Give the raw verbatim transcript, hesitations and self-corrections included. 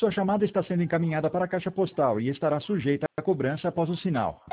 Sua chamada está sendo encaminhada para a caixa postal e estará sujeita a cobrança após o sinal.